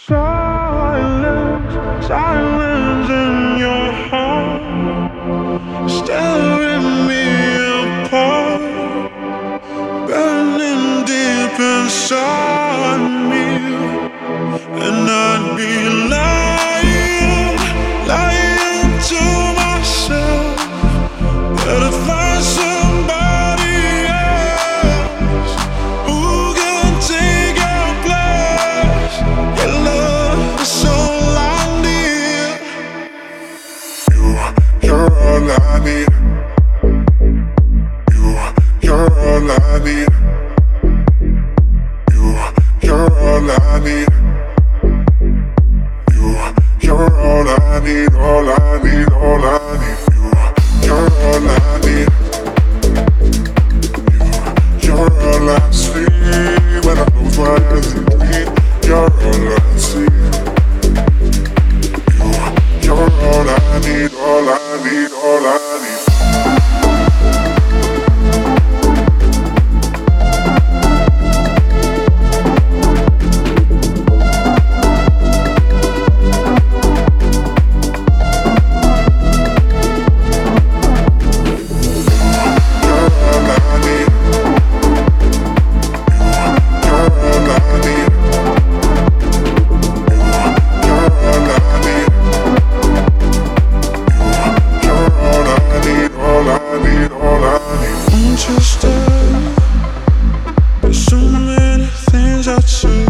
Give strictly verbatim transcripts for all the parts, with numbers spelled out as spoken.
Silence, silence in your heart, staring me apart, burning deep inside me. And I'd be lying, lying to myself that I'd find somebody else who can take your place. Your love is so lonely. You, you're all I need. You, you're all I need. You, you're all I need. You, you're all I need, all I need, all I need. You, you're all I need. You, you're all I see when I close my eyes and dream. You're all I see. You, you're all I need, all I need, all I need. There's so many things I'd say.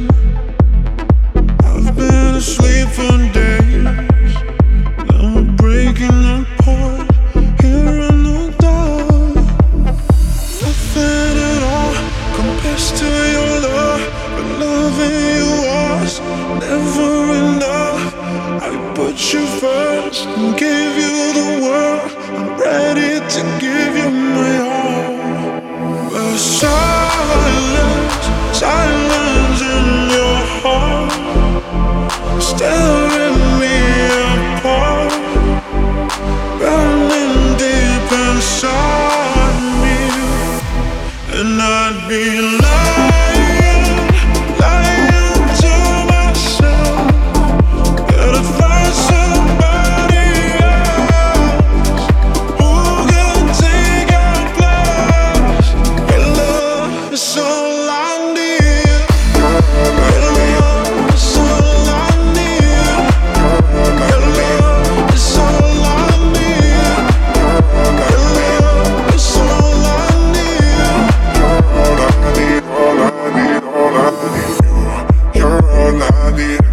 I've been asleep for days. Now we're breaking apart here in the dark. Nothing at all compares to your love, but loving you was never enough. I put you first and gave you the world. I'm ready to give you my all. But silence, silence in your heart, staring me apart, burning deep inside me. And I'd be lying, lying to myself that I'd find somebody else who can take your place. Your love is so lonely. Your love is so lonely. Your love is so lonely. Your love is so lonely. All I need, all I need, all I need. You, you're all I need.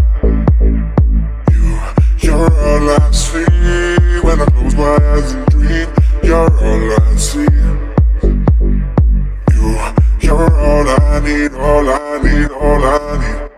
You, you're all I see when I close my eyes and dream. You're all I see. You, you're all I need, all I need, all I need.